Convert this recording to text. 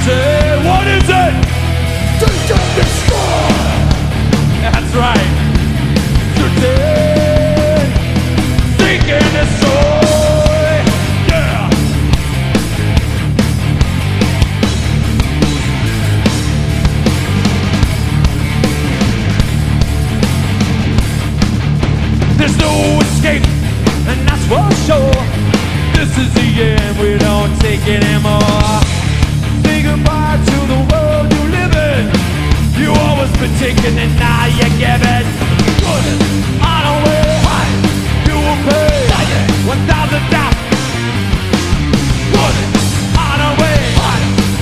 Say, what is it? Take and destroy. That's right. Today, seek and destroy. Yeah. There's no escape, and that's for sure. This is the end, we don't take it anymore. Say goodbye to the world you live in. You always been taking and now you give it.